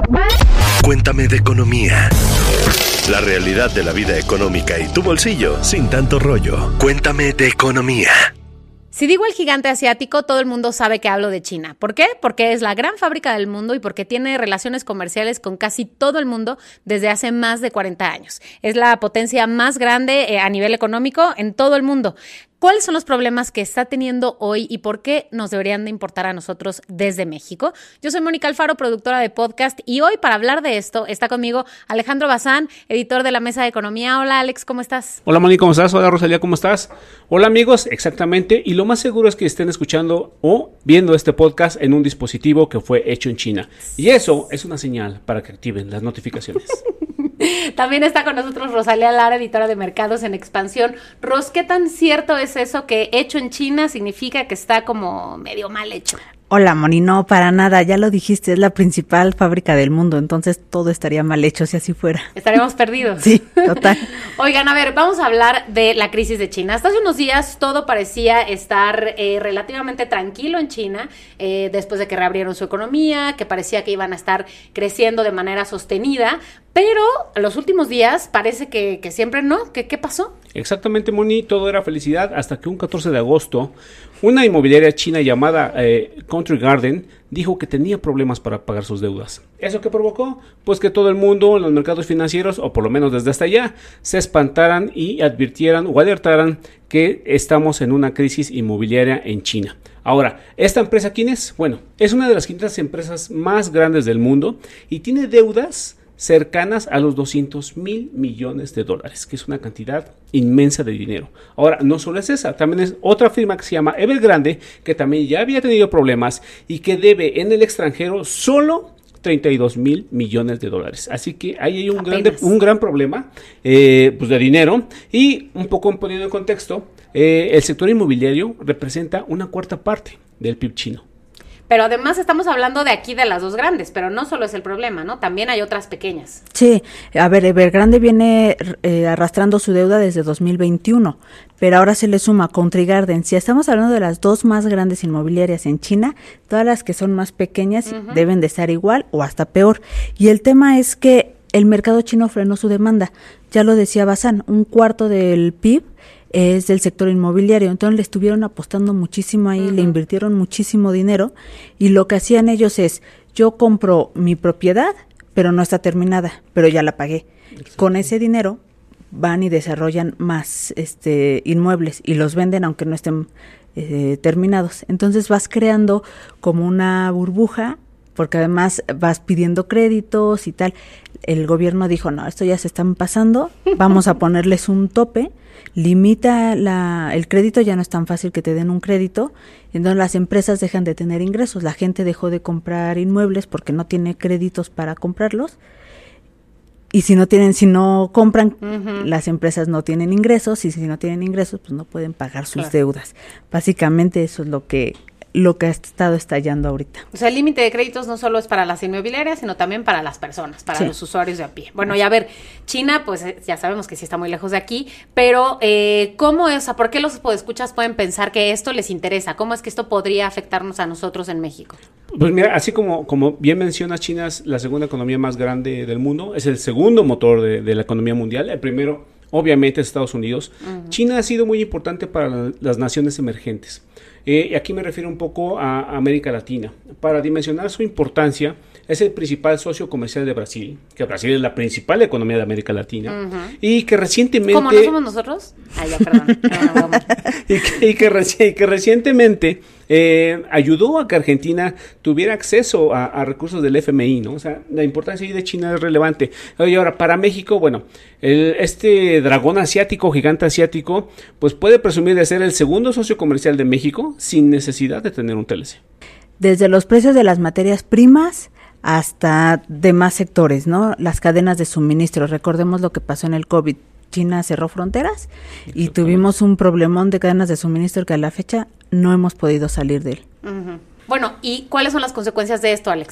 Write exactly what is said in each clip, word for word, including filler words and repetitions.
Cuéntame de economía. La realidad de la vida económica y tu bolsillo sin tanto rollo. Cuéntame de economía. Si digo el gigante asiático, todo el mundo sabe que hablo de China. ¿Por qué? Porque es la gran fábrica del mundo y porque tiene relaciones comerciales con casi todo el mundo desde hace más de cuarenta años. Es la potencia más grande eh, a nivel económico en todo el mundo. ¿Cuáles son los problemas que está teniendo hoy y por qué nos deberían de importar a nosotros desde México? Yo soy Mónica Alfaro, productora de podcast, y hoy para hablar de esto está conmigo Alejandro Bazán, editor de la Mesa de Economía. Hola, Alex, ¿cómo estás? Hola, Mónica, ¿cómo estás? Hola, Rosalía, ¿cómo estás? Hola, amigos, exactamente, y lo más seguro es que estén escuchando o viendo este podcast en un dispositivo que fue hecho en China. Y eso es una señal para que activen las notificaciones. También está con nosotros Rosalía Lara, editora de Mercados en Expansión. Ros, ¿qué tan cierto es eso que hecho en China significa que está como medio mal hecho? Hola, Moni, no, para nada, ya lo dijiste, es la principal fábrica del mundo, entonces todo estaría mal hecho si así fuera. Estaríamos perdidos. Sí, total. Oigan, a ver, vamos a hablar de la crisis de China. Hasta hace unos días todo parecía estar eh, relativamente tranquilo en China, eh, después de que reabrieron su economía, que parecía que iban a estar creciendo de manera sostenida, pero en los últimos días parece que, que siempre no. ¿Qué, ¿Qué pasó? Exactamente, Moni, todo era felicidad hasta que un catorce de agosto una inmobiliaria china llamada eh, Country Garden dijo que tenía problemas para pagar sus deudas. ¿Eso qué provocó? Pues que todo el mundo en los mercados financieros, o por lo menos desde hasta allá, se espantaran y advirtieran o alertaran que estamos en una crisis inmobiliaria en China. Ahora, ¿esta empresa quién es? Bueno, es una de las quinientas empresas más grandes del mundo y tiene deudas cercanas a los doscientos mil millones de dólares, que es una cantidad inmensa de dinero. Ahora, no solo es esa, también es otra firma que se llama Evergrande, que también ya había tenido problemas y que debe en el extranjero solo treinta y dos mil millones de dólares. Así que ahí hay un, grande, un gran problema eh, pues de dinero. Y un poco poniendo en contexto, eh, el sector inmobiliario representa una cuarta parte del P I B chino. Pero además estamos hablando de aquí de las dos grandes, pero no solo es el problema, ¿no? También hay otras pequeñas. Sí, a ver, Evergrande viene eh, arrastrando su deuda desde dos mil veintiuno, pero ahora se le suma Country Garden. Si estamos hablando de las dos más grandes inmobiliarias en China, todas las que son más pequeñas uh-huh. deben de estar igual o hasta peor. Y el tema es que el mercado chino frenó su demanda. Ya lo decía Bazán, un cuarto del P I B es del sector inmobiliario, entonces le estuvieron apostando muchísimo ahí, uh-huh. le invirtieron muchísimo dinero y lo que hacían ellos es, yo compro mi propiedad, pero no está terminada, pero ya la pagué. Exacto. Con ese dinero van y desarrollan más este inmuebles y los venden aunque no estén eh, terminados. Entonces vas creando como una burbuja, porque además vas pidiendo créditos y tal. El gobierno dijo, no, esto ya se están pasando, vamos a ponerles un tope, limita la, el crédito, ya no es tan fácil que te den un crédito, entonces las empresas dejan de tener ingresos, la gente dejó de comprar inmuebles porque no tiene créditos para comprarlos, y si no tienen, si no compran, uh-huh. las empresas no tienen ingresos, y si no tienen ingresos, pues no pueden pagar sus claro. deudas. Básicamente eso es lo que lo que ha estado estallando ahorita. O sea, el límite de créditos no solo es para las inmobiliarias, sino también para las personas, para sí. los usuarios de a pie. Bueno, y a ver, China, pues ya sabemos que sí está muy lejos de aquí, pero eh, ¿cómo es? O sea, ¿por qué los podescuchas pueden pensar que esto les interesa? ¿Cómo es que esto podría afectarnos a nosotros en México? Pues mira, así como, como bien mencionas, China es la segunda economía más grande del mundo, es el segundo motor de, de la economía mundial, el primero obviamente es Estados Unidos. Uh-huh. China ha sido muy importante para la, las naciones emergentes. Eh, y aquí me refiero un poco a América Latina. Para dimensionar su importancia, es el principal socio comercial de Brasil, que Brasil es la principal economía de América Latina, uh-huh. y que recientemente... ¿Cómo no somos nosotros? Ah, ya, perdón. No, no, y, que, y, que reci- y que recientemente eh, ayudó a que Argentina tuviera acceso a, a recursos del F M I, ¿no? O sea, la importancia ahí de China es relevante. Y ahora, para México, bueno, el, este dragón asiático, gigante asiático, pues puede presumir de ser el segundo socio comercial de México sin necesidad de tener un T L C. Desde los precios de las materias primas hasta demás sectores, ¿no? Las cadenas de suministro. Recordemos lo que pasó en el COVID. China cerró fronteras y tuvimos un problemón de cadenas de suministro que a la fecha no hemos podido salir de él. Uh-huh. Bueno, ¿y cuáles son las consecuencias de esto, Alex?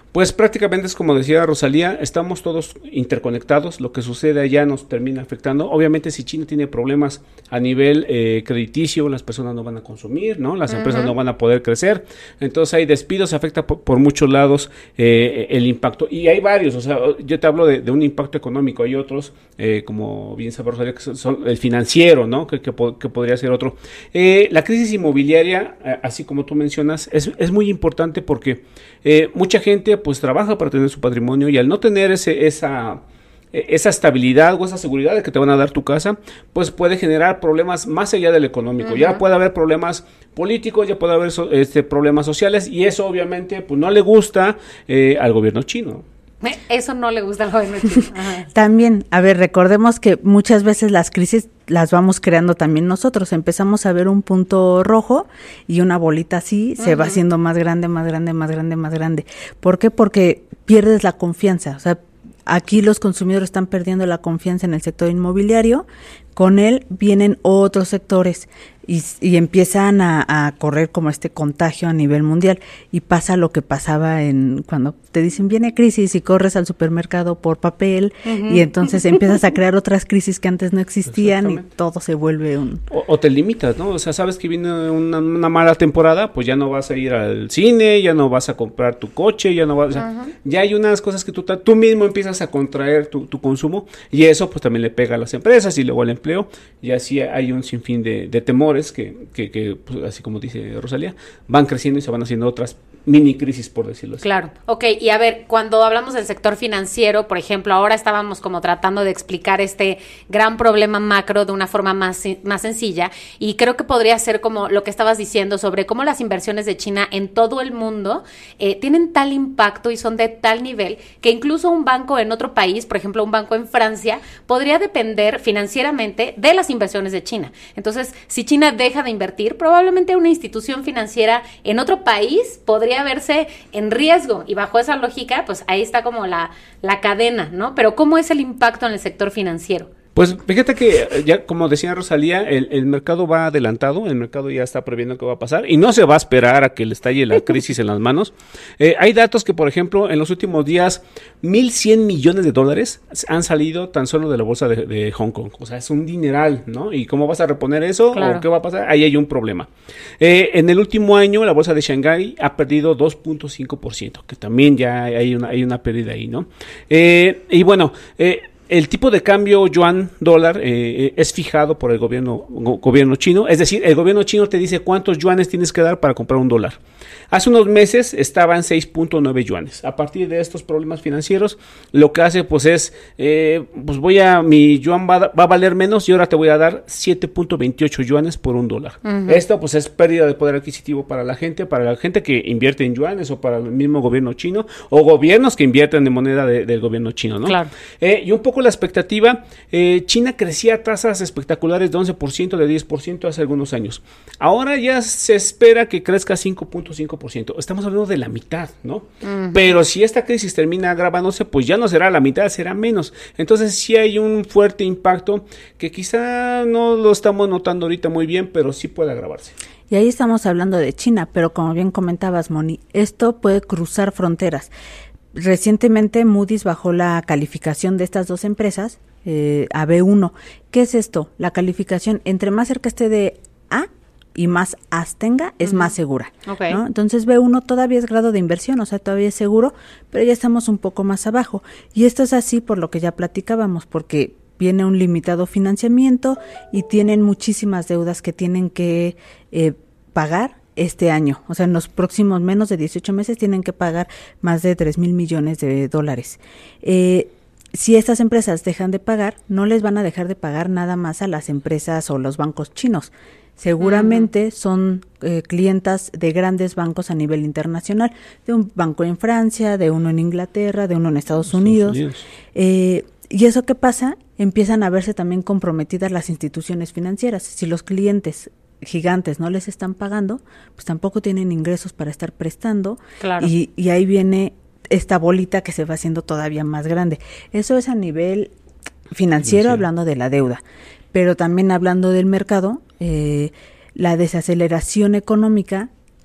Pues prácticamente es como decía Rosalía, estamos todos interconectados, lo que sucede allá nos termina afectando. Obviamente si China tiene problemas a nivel eh, crediticio, las personas no van a consumir, ¿no? Las uh-huh. empresas no van a poder crecer, entonces hay despidos, afecta por, por muchos lados eh, el impacto, y hay varios, o sea, yo te hablo de, de un impacto económico, hay otros, eh, como bien sabe Rosalía, que son, son el financiero, ¿no? Que, que, que podría ser otro. Eh, la crisis inmobiliaria, eh, así como tú mencionas, es, es muy importante porque eh, mucha gente pues trabaja para tener su patrimonio, y al no tener ese, esa, esa estabilidad o esa seguridad de que te van a dar tu casa, pues puede generar problemas más allá del económico. Uh-huh. Ya puede haber problemas políticos, ya puede haber so, este, problemas sociales, y eso obviamente pues no le gusta eh, al gobierno chino. Eso no le gusta al gobierno chino. Ajá. También, a ver, recordemos que muchas veces las crisis las vamos creando también nosotros. Empezamos a ver un punto rojo y una bolita así uh-huh. se va haciendo más grande, más grande, más grande, más grande. ¿Por qué? Porque pierdes la confianza. O sea, aquí los consumidores están perdiendo la confianza en el sector inmobiliario. Con él vienen otros sectores y, y empiezan a, a correr como este contagio a nivel mundial, y pasa lo que pasaba en cuando te dicen viene crisis y corres al supermercado por papel uh-huh. y entonces empiezas a crear otras crisis que antes no existían y todo se vuelve un... O, o te limitas, ¿no? O sea, sabes que viene una, una mala temporada, pues ya no vas a ir al cine, ya no vas a comprar tu coche, ya no vas... O sea, uh-huh. ya hay unas cosas que tú, tú mismo empiezas a contraer tu, tu consumo, y eso pues también le pega a las empresas y luego al empleo, y así hay un sinfín de, de temores que, que, que pues, así como dice Rosalía, van creciendo y se van haciendo otras mini crisis, por decirlo así. Claro, ok, y a ver, cuando hablamos del sector financiero, por ejemplo, ahora estábamos como tratando de explicar este gran problema macro de una forma más, más sencilla, y creo que podría ser como lo que estabas diciendo sobre cómo las inversiones de China en todo el mundo eh, tienen tal impacto y son de tal nivel que incluso un banco en otro país, por ejemplo, un banco en Francia, podría depender financieramente de las inversiones de China. Entonces, si China deja de invertir, probablemente una institución financiera en otro país podría verse en riesgo, y bajo esa lógica, pues ahí está como la, la cadena, ¿no? Pero ¿cómo es el impacto en el sector financiero? Pues fíjate que ya, como decía Rosalía, el, el mercado va adelantado, el mercado ya está previendo qué va a pasar y no se va a esperar a que le estalle la crisis en las manos. Eh, hay datos que, por ejemplo, en los últimos días, mil cien millones de dólares han salido tan solo de la bolsa de, de Hong Kong. O sea, es un dineral, ¿no? ¿Y cómo vas a reponer eso? Claro. ¿O qué va a pasar? Ahí hay un problema. Eh, en el último año, la bolsa de Shanghái ha perdido dos punto cinco por ciento, que también ya hay una, hay una pérdida ahí, ¿no? Eh, y bueno, eh, el tipo de cambio yuan-dólar eh, es fijado por el gobierno, go, gobierno chino, es decir, el gobierno chino te dice cuántos yuanes tienes que dar para comprar un dólar. Hace unos meses estaba en seis punto nueve yuanes. A partir de estos problemas financieros, lo que hace pues es, eh, pues voy a, mi yuan va, va a valer menos y ahora te voy a dar siete punto veintiocho yuanes por un dólar. Uh-huh. Esto pues es pérdida de poder adquisitivo para la gente, para la gente que invierte en yuanes o para el mismo gobierno chino o gobiernos que invierten en moneda de, del gobierno chino, ¿no? Claro. Eh, y un poco la expectativa, eh, China crecía a tasas espectaculares de once por ciento, de diez por ciento hace algunos años. Ahora ya se espera que crezca cinco punto cinco por ciento. Estamos hablando de la mitad, ¿no? Uh-huh. Pero si esta crisis termina agravándose, pues ya no será la mitad, será menos. Entonces sí hay un fuerte impacto que quizá no lo estamos notando ahorita muy bien, pero sí puede agravarse. Y ahí estamos hablando de China, pero como bien comentabas, Moni, esto puede cruzar fronteras. Recientemente Moody's bajó la calificación de estas dos empresas eh, a B uno. ¿Qué es esto? La calificación, entre más cerca esté de A y más As tenga, es uh-huh. más segura. Okay. ¿no? Entonces B uno todavía es grado de inversión, o sea, todavía es seguro, pero ya estamos un poco más abajo. Y esto es así por lo que ya platicábamos, porque viene un limitado financiamiento y tienen muchísimas deudas que tienen que eh, pagar este año. O sea, en los próximos menos de dieciocho meses tienen que pagar más de tres mil millones de dólares. Eh, si estas empresas dejan de pagar, no les van a dejar de pagar nada más a las empresas o los bancos chinos. Seguramente uh-huh. son eh, clientas de grandes bancos a nivel internacional, de un banco en Francia, de uno en Inglaterra, de uno en Estados, Estados Unidos. Unidos. Eh, ¿Y eso qué pasa? Empiezan a verse también comprometidas las instituciones financieras. Si los clientes gigantes no les están pagando, pues tampoco tienen ingresos para estar prestando. Claro. y, y ahí viene esta bolita que se va haciendo todavía más grande. Eso es a nivel financiero, financiero. Hablando de la deuda, pero también hablando del mercado, eh, la desaceleración económica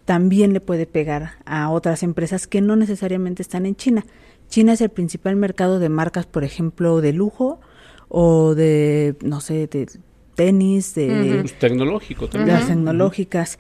también le puede pegar a otras empresas que no necesariamente están en China. China es el principal mercado de marcas, por ejemplo, de lujo o de, no sé, de tenis, de... Uh-huh. Pues tecnológico también. Las tecnológicas.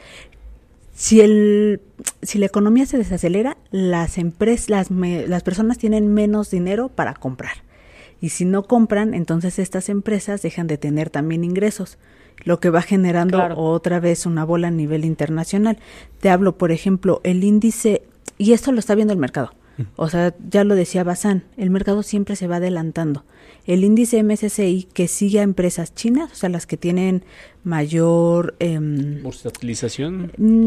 Si el si la economía se desacelera, las empresas, las, me, las personas tienen menos dinero para comprar. Y si no compran, entonces estas empresas dejan de tener también ingresos, lo que va generando claro. otra vez una bola a nivel internacional. Te hablo, por ejemplo, el índice, y esto lo está viendo el mercado. O sea, ya lo decía Bazán, el mercado siempre se va adelantando. El índice M S C I que sigue a empresas chinas, o sea, las que tienen mayor... Eh, ¿Bursatilización?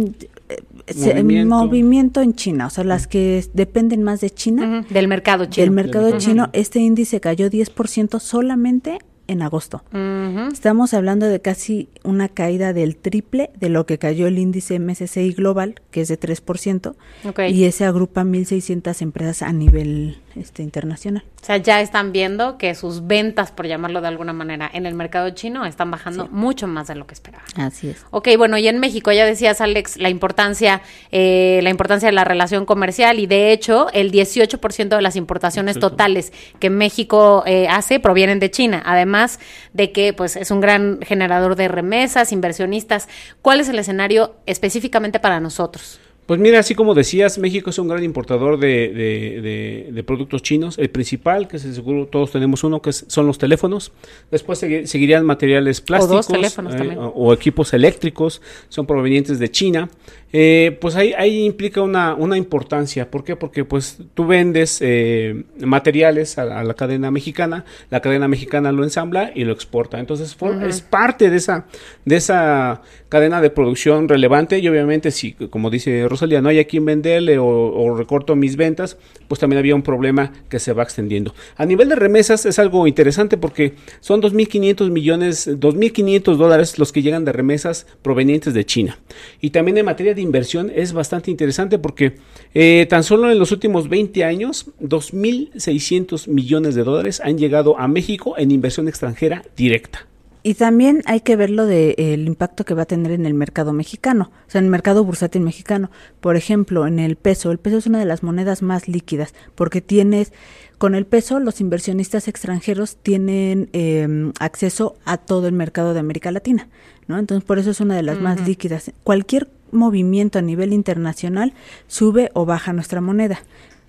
Se, movimiento. movimiento en China, o sea, las que dependen más de China. Uh-huh. Del mercado chino. Del mercado uh-huh. chino, este índice cayó diez por ciento solamente en agosto. Uh-huh. Estamos hablando de casi una caída del triple de lo que cayó el índice M S C I global, que es de tres por ciento, okay. y ese agrupa mil seiscientas empresas a nivel este internacional. O sea, ya están viendo que sus ventas, por llamarlo de alguna manera, en el mercado chino están bajando sí. mucho más de lo que esperaban. Así es. Ok, bueno, y en México ya decías, Alex, la importancia eh, la importancia de la relación comercial, y de hecho, el dieciocho por ciento de las importaciones Exacto. totales que México eh, hace provienen de China, además de que pues es un gran generador de remesas, inversionistas. ¿Cuál es el escenario específicamente para nosotros? Pues mira, así como decías, México es un gran importador de, de, de, de productos chinos. El principal, que seguro todos tenemos uno, que es, son los teléfonos. Después segui, seguirían materiales plásticos. O dos teléfonos eh, también. O, o equipos eléctricos, son provenientes de China. Eh, pues ahí, ahí implica una, una importancia. ¿Por qué? Porque pues tú vendes eh, materiales a, a la cadena mexicana, la cadena mexicana lo ensambla y lo exporta. Entonces for, uh-huh. es parte de esa, de esa cadena de producción relevante, y obviamente si, como dice Rosalía, no hay a quien venderle o, o recorto mis ventas, pues también había un problema que se va extendiendo. A nivel de remesas es algo interesante porque son dos mil quinientos millones, dos mil quinientos dólares los que llegan de remesas provenientes de China. Y también en materia de inversión es bastante interesante porque eh, tan solo en los últimos veinte años, dos mil seiscientos millones de dólares han llegado a México en inversión extranjera directa. Y también hay que ver lo del de, impacto que va a tener en el mercado mexicano, o sea, en el mercado bursátil mexicano. Por ejemplo, en el peso, el peso es una de las monedas más líquidas, porque tienes, con el peso, los inversionistas extranjeros tienen eh, acceso a todo el mercado de América Latina, ¿no? Entonces, por eso es una de las uh-huh. más líquidas. Cualquier movimiento a nivel internacional sube o baja nuestra moneda.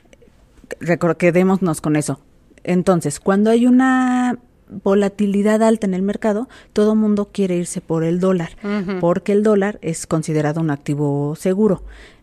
Recor- quedémonos con eso. Entonces, cuando hay una volatilidad alta en el mercado, todo mundo quiere irse por el dólar, uh-huh. porque el dólar es considerado un activo seguro.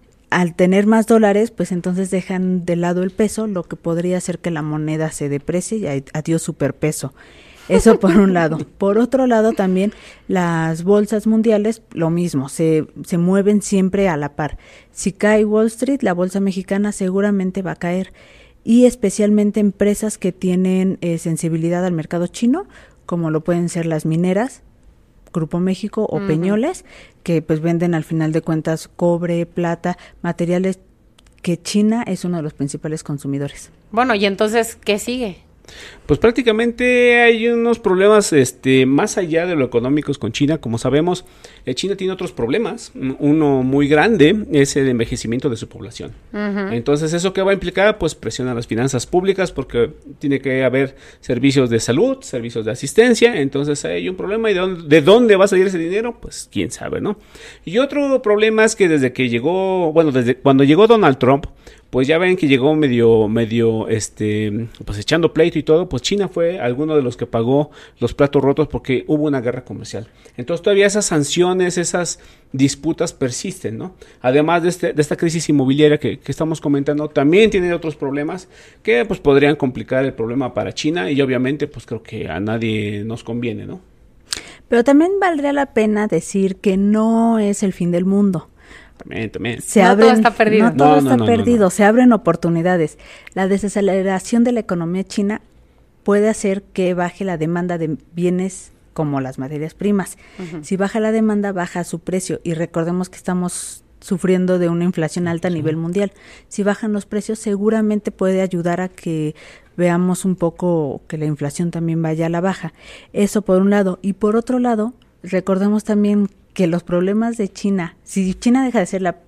Al tener más dólares, pues entonces dejan de lado el peso, lo que podría hacer que la moneda se deprecie y adiós superpeso. Eso por un lado. Por otro lado, también las bolsas mundiales, lo mismo, se, se mueven siempre a la par. Si cae Wall Street, la bolsa mexicana seguramente va a caer. Y especialmente empresas que tienen eh, sensibilidad al mercado chino, como lo pueden ser las mineras, Grupo México o uh-huh. Peñoles, que pues venden al final de cuentas cobre, plata, materiales que China es uno de los principales consumidores. Bueno, y entonces, ¿qué sigue? Pues prácticamente hay unos problemas este, más allá de lo económicos con China. Como sabemos, eh, China tiene otros problemas. Uno muy grande es el envejecimiento de su población. Uh-huh. Entonces, ¿eso qué va a implicar? Pues presiona las finanzas públicas porque tiene que haber servicios de salud, servicios de asistencia. Entonces, hay un problema. ¿Y de dónde, de dónde va a salir ese dinero? Pues quién sabe, ¿no? Y otro problema es que desde que llegó, bueno, desde cuando llegó Donald Trump, pues ya ven que llegó medio, medio, este, pues echando pleito y todo, pues China fue alguno de los que pagó los platos rotos porque hubo una guerra comercial. Entonces todavía esas sanciones, esas disputas persisten, ¿no? Además de, este, de esta crisis inmobiliaria que, que estamos comentando, también tiene otros problemas que pues podrían complicar el problema para China y obviamente pues creo que a nadie nos conviene, ¿no? Pero también valdría la pena decir que no es el fin del mundo. También, también. Se no abren, todo está perdido. No todo no, está no, no, perdido, no, no. Se abren oportunidades. La desaceleración de la economía china puede hacer que baje la demanda de bienes como las materias primas. Uh-huh. Si baja la demanda, baja su precio. Y recordemos que estamos sufriendo de una inflación alta a sí. nivel mundial. Si bajan los precios, seguramente puede ayudar a que veamos un poco que la inflación también vaya a la baja. Eso por un lado. Y por otro lado, recordemos también que los problemas de China, si China deja de ser la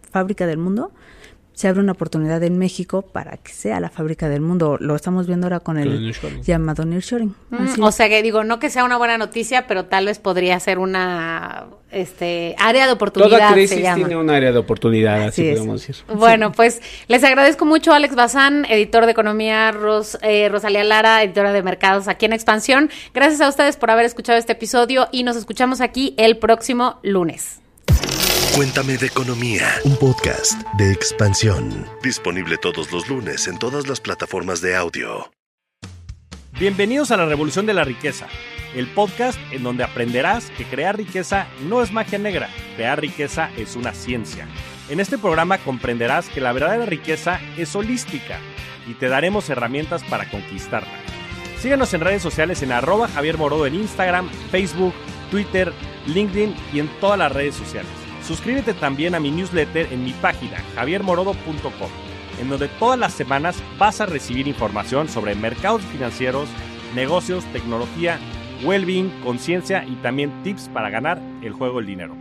fábrica del mundo, se abre una oportunidad en México para que sea la fábrica del mundo. Lo estamos viendo ahora con el, el nearshoring. llamado nearshoring. Mm, o sea que digo, no que sea una buena noticia, pero tal vez podría ser una este área de oportunidad. Toda crisis tiene un área de oportunidad, así, así podemos decir. Bueno, pues les agradezco mucho a Alex Bazán, editor de Economía, Ros, eh, Rosalía Lara, editora de Mercados aquí en Expansión. Gracias a ustedes por haber escuchado este episodio y nos escuchamos aquí el próximo lunes. Cuéntame de Economía, un podcast de Expansión. Disponible todos los lunes en todas las plataformas de audio. Bienvenidos a la Revolución de la Riqueza, el podcast en donde aprenderás que crear riqueza no es magia negra, crear riqueza es una ciencia. En este programa comprenderás que la verdadera riqueza es holística y te daremos herramientas para conquistarla. Síguenos en redes sociales en arroba Javier Morodo en Instagram, Facebook, Twitter, LinkedIn y en todas las redes sociales. Suscríbete también a mi newsletter en mi página javier morodo punto com, en donde todas las semanas vas a recibir información sobre mercados financieros, negocios, tecnología, well-being, conciencia y también tips para ganar el juego del dinero.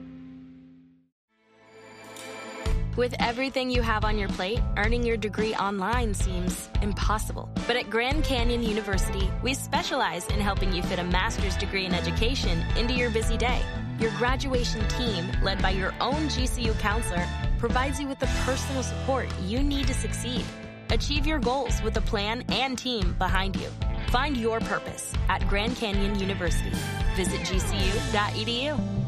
With everything you have on your plate, earning your degree online seems impossible. But at Grand Canyon University, we specialize in helping you fit a master's degree in education into your busy day. Your graduation team, led by your own G C U counselor, provides you with the personal support you need to succeed. Achieve your goals with a plan and team behind you. Find your purpose at Grand Canyon University. Visit G C U dot E D U.